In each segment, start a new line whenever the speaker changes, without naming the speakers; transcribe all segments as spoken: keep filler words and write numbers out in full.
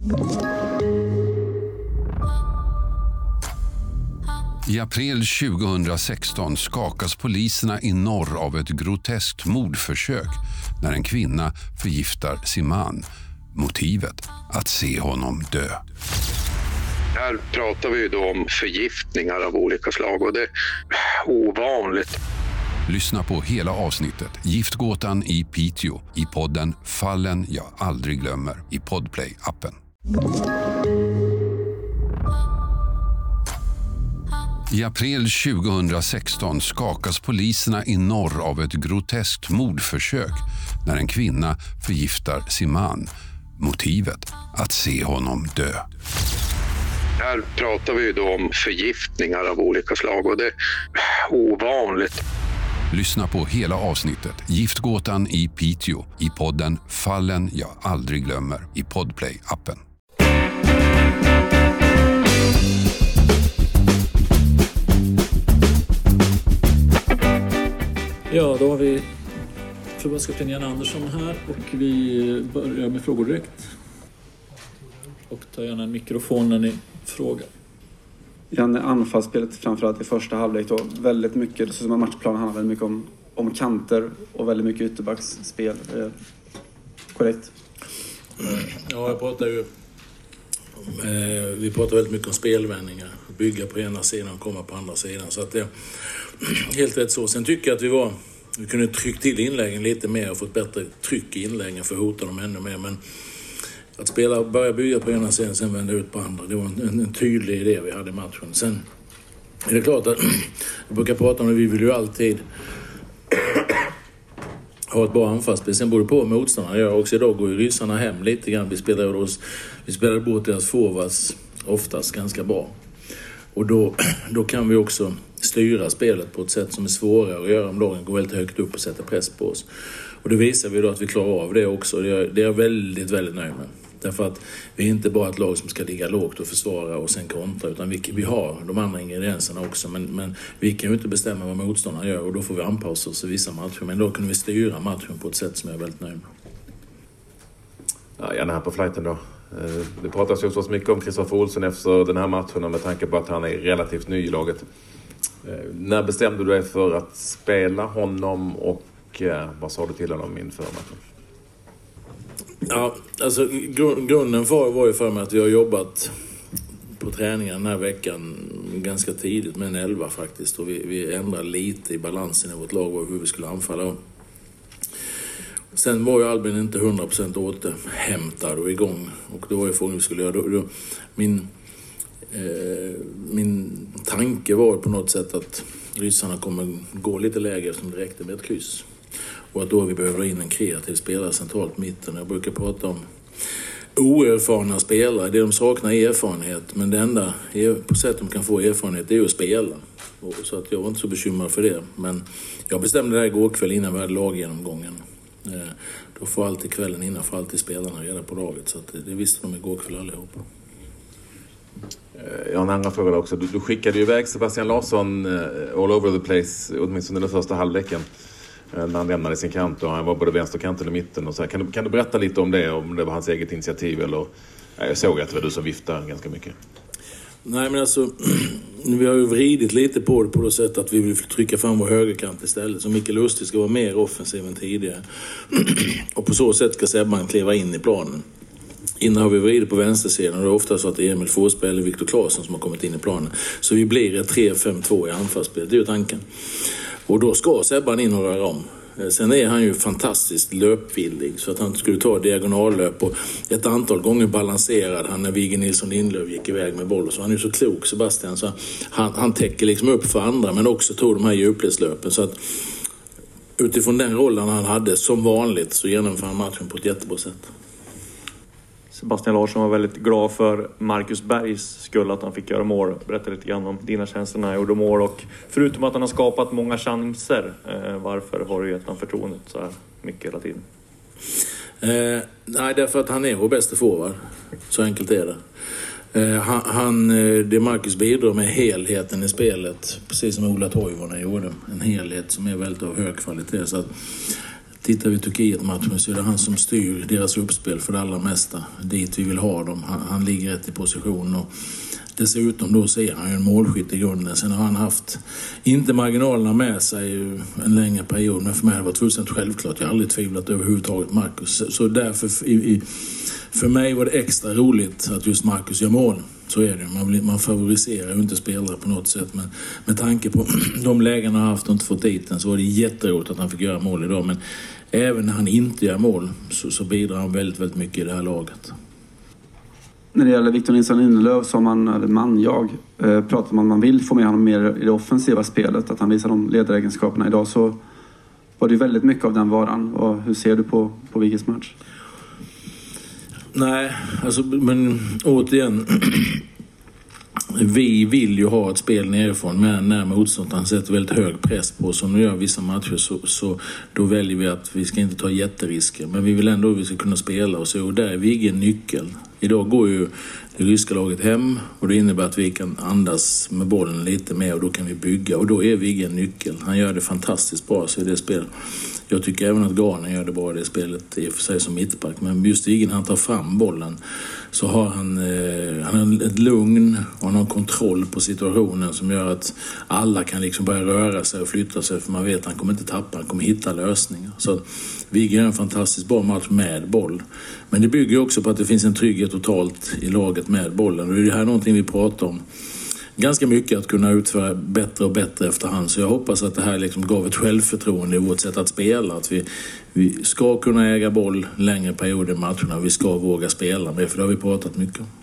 I april tjugohundrasexton skakas poliserna i norr av ett groteskt mordförsök när en kvinna förgiftar sin man. Motivet att se honom dö.
Här pratar vi då om förgiftningar av olika slag och det är ovanligt.
Lyssna på hela avsnittet Giftgåtan i Piteå i podden Fallen jag aldrig glömmer i Podplay-appen. I april tjugohundrasexton skakas poliserna i norr av ett groteskt mordförsök när en kvinna förgiftar sin man. Motivet att se honom dö.
Här pratar vi då om förgiftningar av olika slag och det är ovanligt.
Lyssna på hela avsnittet Giftgåtan i Piteå i podden Fallen jag aldrig glömmer i Podplay-appen.
Ja, då har vi förbundskapten Jan Andersson här och vi börjar med frågor direkt. Och ta gärna en mikrofon när ni frågar.
Janne, anfallsspelet framförallt i första halvlek då, väldigt mycket, det ser som att matchplanen handlar väldigt mycket om, om kanter och väldigt mycket ytterbacksspel. Eh, korrekt?
Ja, jag pratar ju eh, vi pratar väldigt mycket om spelvändningar, bygga på ena sidan och komma på andra sidan, så att det är helt rätt så. Sen tycker jag att vi var vi kunde trycka till inläggen lite mer och fått bättre tryck i inläggen för att hota dem ännu mer, men att spela, börja bygga på ena sidan sen vända ut på andra, det var en, en, en tydlig idé vi hade i matchen. Sen är det klart att jag brukar prata om det, vi vill ju alltid ha ett bra anfallsspel. Sen både på motståndarna, jag också idag går ju ryssarna hem lite grann. Vi spelade, oss, vi spelade bort deras forwards oftast ganska bra. Och då, då kan vi också styra spelet på ett sätt som är svårare att göra om lagen går väldigt högt upp och sätter press på oss. Och det visar vi då att vi klarar av det också. Det är, det är jag väldigt, väldigt nöjd med. Därför att vi är inte bara ett lag som ska ligga lågt och försvara och sen kontra, utan vi, vi har de andra ingredienserna också. Men, men vi kan ju inte bestämma vad motståndarna gör och då får vi anpassa oss i vissa matcher. Men då kunde vi styra matchen på ett sätt som jag är väldigt nöjd med.
Ja, gärna här på flighten då. Det pratas ju så mycket om Kristoffer Olsson efter den här matchen med tanke på att han är relativt ny i laget. När bestämde du dig för att spela honom och vad sa du till honom inför matchen?
Ja, alltså grunden var, var ju för mig att vi har jobbat på träningen den här veckan ganska tidigt med en elva faktiskt. Och vi, vi ändrade lite i balansen i vårt lag och hur vi skulle anfalla. Sen var ju Albin inte hundra procent återhämtad och igång. Och då var ju frågan hur vi skulle göra. Då, då, min, eh, min tanke var på något sätt att ryssarna kommer gå lite lägre som det räckte med ett kryss. Och att då vi behöver in en kreativ spelare centralt mitten. Jag brukar prata om oerfarna spelare. Det de saknar är erfarenhet. Men det enda på sätt de kan få erfarenhet är att spela. Och så att jag var inte så bekymrad för det. Men jag bestämde det här igår kväll innan vi hade laggenomgången. Då får alltid kvällen innan får alltid spelarna reda på laget. Så att det visste de igår kväll allihopa.
Jag har en andra fråga också. Du, du skickade ju iväg Sebastian Larsson all over the place, åtminstone den första halvleken. När han lämnade sin kant och han var både vänsterkanten och mitten. Och så här. Kan, du, kan du berätta lite om det? Om det var hans eget initiativ eller... Jag såg att det var du som viftade ganska mycket.
Nej, men alltså... Vi har ju vridit lite på det på det sätt att vi vill trycka fram vår högerkant istället. Så Mikael Lustig ska vara mer offensiv än tidigare. Och på så sätt ska Sebban kliva in i planen. Innan har vi vridit på vänstersidan och det är ofta så att det är Emil Forsberg eller Viktor Claesson som har kommit in i planen. Så vi blir ett tre fem två i anfallsspelet. Det är ju tanken. Och då ska Sebban in och röra om. Sen är han ju fantastiskt löpvillig så att han skulle ta diagonallöp och ett antal gånger balanserad han när Vigge Nilsson Lindlöf gick iväg med boll. Så han är ju så klok, Sebastian, så han, han täcker liksom upp för andra men också tog de här djupledslöpen. Så att utifrån den rollen han hade som vanligt så genomför han matchen på ett jättebra sätt.
Sebastian Larsson var väldigt glad för Marcus Bergs skull att han fick göra mål. Berätta lite grann om dina tjänster när han gjorde mål och förutom att han har skapat många chanser, eh, varför har du gett han förtroendet så här mycket hela tiden?
Eh, nej, därför att han är vår bästa forward. Så enkelt är det. Eh, han, han, det Marcus bidrar med helheten i spelet, precis som Ola Toivonen gjorde. En helhet som är väldigt av hög kvalitet. Så att tittar vi Turkiet-matchen så är det han som styr deras uppspel för det allra mesta. Dit vi vill ha dem. Han, han ligger rätt i position och dessutom då ser han ju en målskytt i grunden. Sen har han haft, inte marginalerna med sig en längre period, men för mig har det varit fullständigt självklart. Jag har aldrig tvivlat överhuvudtaget Marcus. Så, så därför, i, i, för mig var det extra roligt att just Marcus gör mål. Så är det. Man, blir, man favoriserar ju inte spelare på något sätt. Men med tanke på de lägen han har haft och inte fått dit den, så var det jätteroligt att han fick göra mål idag. Men även när han inte gör mål så, så bidrar han väldigt, väldigt mycket i det här laget.
När det gäller Victor Nilsson Lindelöf som man, eller man, jag, eh, pratar man man vill få med honom mer i det offensiva spelet, att han visar de ledaregenskaperna idag, så var det väldigt mycket av den varan. Och hur ser du på, på Vigges match?
Nej, alltså, men återigen, vi vill ju ha ett spel nerifrån, men när motståndaren sätter väldigt hög press på, som nu gör vissa matcher, så, så då väljer vi att vi ska inte ta jätterisker, men vi vill ändå att vi ska kunna spela och så, och där är Vigge en nyckel. Idag går ju det ryska laget hem och det innebär att vi kan andas med bollen lite mer och då kan vi bygga, och då är Vigge en nyckel. Han gör det fantastiskt bra så i det spelet. Jag tycker även att Garner gör det bra i det spelet i och för sig som mittback, men just Vigge när han tar fram bollen så har han, eh, han har ett lugn och han har kontroll på situationen som gör att alla kan liksom börja röra sig och flytta sig, för man vet att han kommer inte tappa, han kommer hitta lösningar. Så Vigge gör en fantastiskt bra match med boll. Men det bygger också på att det finns en trygghet totalt i laget med bollen, och det är det här någonting vi pratar om ganska mycket, att kunna utföra bättre och bättre efterhand. Så jag hoppas att det här liksom gav ett självförtroende i vårt sätt att spela. Att vi, vi ska kunna äga boll längre perioder i matcherna. Vi ska våga spela med, för det har vi pratat mycket om.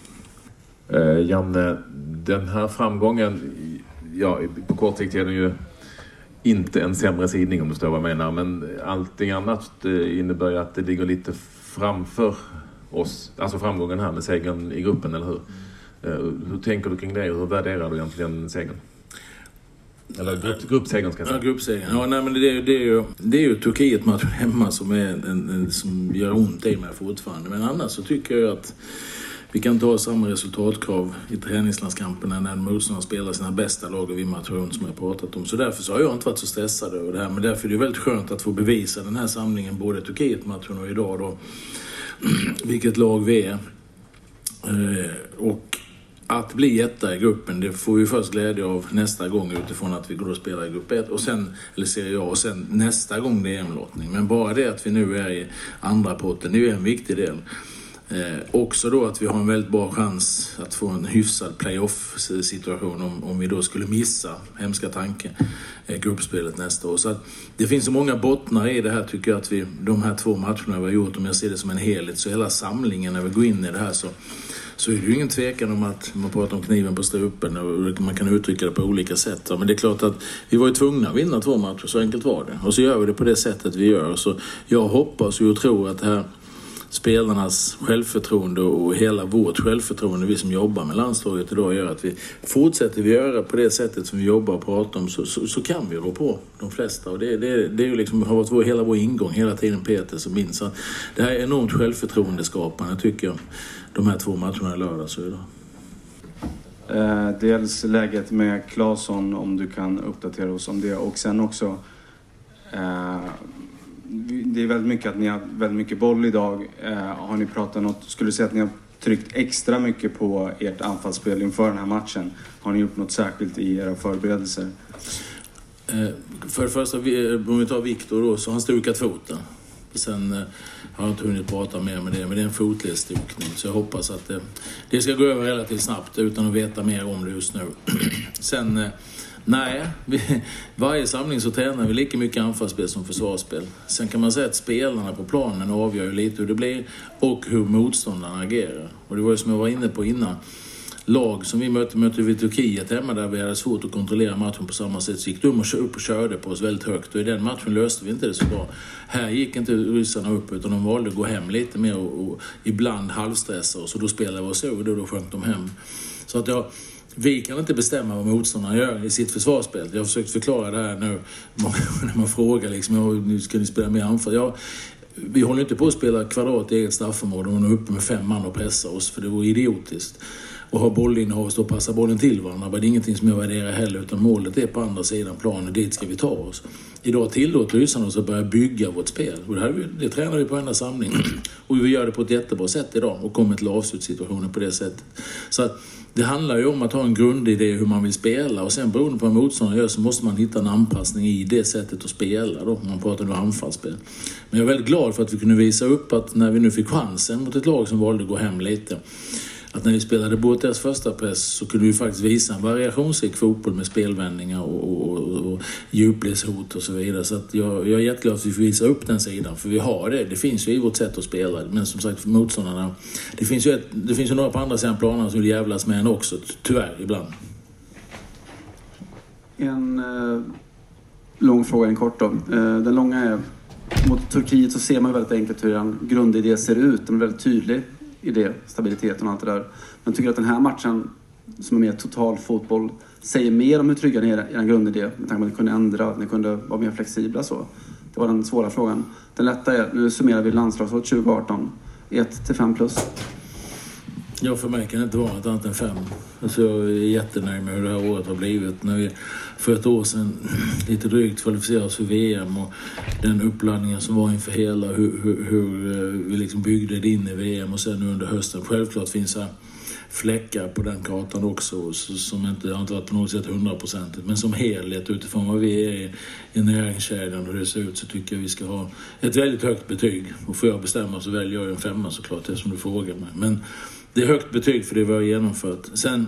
Eh, Janne, den här framgången, ja, på kort sikt är den ju inte en sämre sidning om du förstår vad jag menar. Men allting annat innebär ju att det ligger lite framför oss. Alltså framgången här med segern i gruppen, eller hur? Hur tänker du kring det och hur värderar du egentligen segern? Eller grupp, gruppsegern ska jag säga.
Ja, gruppsegern. Ja, nej, men det är, det är ju, det är ju Turkiet-matchen hemma som, är en, en, som gör ont i mig fortfarande. Men annars så tycker jag att vi kan ta samma resultatkrav i träningslandskamperna när motståndarna spelar sina bästa lag och vi matcher runt som jag pratat om. Så därför så har jag inte varit så stressad över det här. Men därför är det väldigt skönt att få bevisa den här samlingen, både Turkiet-matchen och idag då, vilket lag vi är. Eh, och att bli etta i gruppen, det får vi först glädje av nästa gång utifrån att vi går och spelar i grupp ett och sen, eller Serie A, och sen nästa gång det är en-lottning. Men bara det att vi nu är i andra potten, det är ju en viktig del. Eh, också då att vi har en väldigt bra chans att få en hyfsad playoff-situation om, om vi då skulle missa, hemska tanke, eh, gruppspelet nästa år. Så att det finns så många bottnar i det här, tycker jag, att vi, de här två matcherna vi har gjort, om jag ser det som en helhet, så hela samlingen när vi går in i det här, så så är det ju ingen tvekan om att man pratar om kniven på strupen och man kan uttrycka det på olika sätt. Men det är klart att vi var ju tvungna att vinna två matcher, så enkelt var det. Och så gör vi det på det sättet vi gör. Så jag hoppas och tror att det här spelarnas självförtroende och hela vårt självförtroende, vi som jobbar med landslaget idag, gör att vi fortsätter vi göra på det sättet som vi jobbar och pratar om, så, så, så kan vi rå på de flesta. Och det, det, det är ju liksom, har varit vår, hela vår ingång hela tiden, Peter, som minns. Så det här är enormt självförtroendeskapande, tycker jag, de här två matcherna i lördags och idag.
Eh, dels läget med Claesson, om du kan uppdatera oss om det, och sen också eh, det är väldigt mycket att ni har väldigt mycket boll idag. Eh, har ni pratat något, skulle du säga att ni har tryckt extra mycket på ert anfallsspel inför den här matchen? Har ni gjort något särskilt i era förberedelser?
Eh, för det första, om vi tar Victor då, så har han stukat foten. Sen eh, har jag inte hunnit prata mer med det, men det är en fotledsstukning. Så jag hoppas att eh, det ska gå över relativt snabbt utan att veta mer om det just nu. Sen... Eh, Nej, vi, varje samling så tränar vi lika mycket anfallsspel som försvarsspel. Sen kan man säga att spelarna på planen avgör ju lite hur det blir och hur motståndarna agerar. Och det var ju som jag var inne på innan. Lag som vi mötte, mötte vi Turkiet hemma, där vi hade svårt att kontrollera matchen på samma sätt, så gick de upp och körde på oss väldigt högt. Och i den matchen löste vi inte det så bra. Här gick inte ryssarna upp, utan de valde att gå hem lite mer och, och ibland halvstressa oss. Och då spelade vi oss över och då sjönk de hem. Så att jag... Vi kan inte bestämma vad motståndarna gör i sitt försvarsspel. Jag har försökt förklara det här nu när man frågar liksom, nu ska ni spela mer anfall. Ja, vi håller inte på att spela kvadrat i eget straffområde och är uppe med fem man och pressa oss, för det vore idiotiskt. och ha bollinnehav och stå och passa bollen till varandra. Det är ingenting som jag värderar heller, utan målet är på andra sidan planen, dit ska vi ta oss. Idag tillåter ryssarna oss att börja bygga vårt spel. Och det, här, det tränar vi på enda samling. Och vi gör det på ett jättebra sätt idag och kommer till avslutsituationen på det sättet. Så att det handlar ju om att ha en grundidé hur man vill spela, och sen beroende på vad motståndaren gör så måste man hitta en anpassning i det sättet att spela då, om man pratar om anfallsspel. Men jag är väldigt glad för att vi kunde visa upp att när vi nu fick chansen mot ett lag som valde att gå hem lite, att när vi spelade bort deras första press så kunde vi faktiskt visa en variationsrik fotboll med spelvändningar och, och, och, och djupledshot och så vidare. Så att jag, jag är jätteglad att vi får visa upp den sidan, för vi har det. Det finns ju i vårt sätt att spela. Men som sagt, för motståndarna, det finns ju, ett, det finns ju några på andra sidan planen som vill jävlas med en också, tyvärr ibland.
En eh, lång fråga, en kort då. Eh, den långa är, mot Turkiet så ser man väldigt enkelt hur en grundidé ser ut. Den är väldigt tydlig idé, stabiliteten och allt det där. Men tycker att den här matchen, som är mer total fotboll, säger mer om hur trygga ni är i en grundidé. Med tanke på att ni kunde ändra, att ni kunde vara mer flexibla så. Det var den svåra frågan. Den lätta är, nu summerar vi landslagsåret tjugo arton. ett till fem plus.
Ja, för mig kan det inte vara något annat än fem. Alltså, jag är jättenöjd med hur det här året har blivit. När vi för ett år sedan lite drygt kvalificerade oss för V M, och den uppladdningen som var inför hela, hur, hur, hur vi liksom byggde det in i V M, och sen nu under hösten. Självklart finns det fläckar på den kartan också som inte har inte varit på något sätt hundraprocentigt, men som helhet utifrån vad vi är i näringskedjan och hur det ser ut, så tycker jag vi ska ha ett väldigt högt betyg. Och får jag bestämma så väljer jag en femma såklart, det som du frågar mig. Men det är högt betyg för det vi har genomfört. Sen,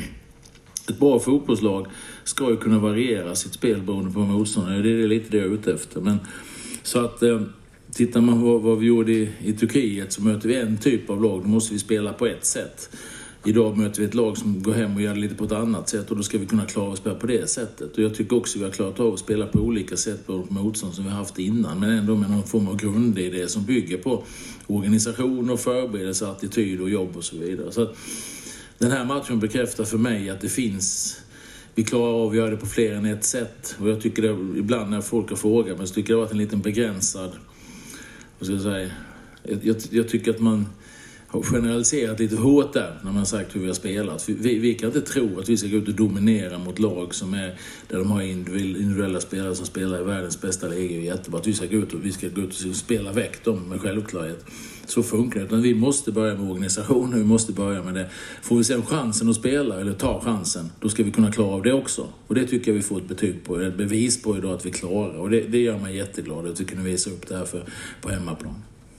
ett bra fotbollslag ska ju kunna variera sitt spel beroende på motståndare. Det är lite det jag är ute efter. Men, så att eh, tittar man på vad vi gjorde i, i Turkiet, så möter vi en typ av lag. Då måste vi spela på ett sätt. Idag möter vi ett lag som går hem och gör det lite på ett annat sätt, och då ska vi kunna klara att spela på det sättet. Och jag tycker också att vi har klarat av att spela på olika sätt på motstånd som vi har haft innan, men ändå med någon form av grundidé som bygger på organisation och förberedelse, attityd och jobb och så vidare. Så att den här matchen bekräftar för mig att det finns, vi klarar av att göra det på fler än ett sätt. Och jag tycker det, ibland när folk har frågat, men så tycker jag det har varit en liten begränsad, vad ska jag säga, jag, jag, jag tycker att man har generaliserat lite hårt där när man har sagt hur vi har spelat. Vi, vi kan inte tro att vi ska gå ut och dominera mot lag som är, där de har individuella spelare som spelar i världens bästa liga. Jättebra att vi ska gå ut och, vi ska gå ut och spela väck dem med självklarhet. Så funkar det. Utan vi måste börja med organisation, vi måste börja med det. Får vi sen chansen att spela eller ta chansen, då ska vi kunna klara av det också. Och det tycker jag vi får ett betyg på, ett bevis på idag att vi klarar. Och det, det gör mig jätteglad att vi kunde visa upp det här för, på hemmaplan.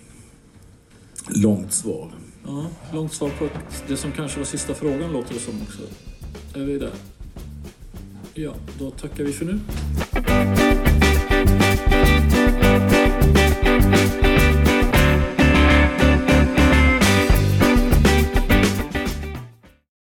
Långt svar.
Ja, långt svar på det som kanske var sista frågan, låter det som också. Är vi där? Ja, då tackar vi för nu.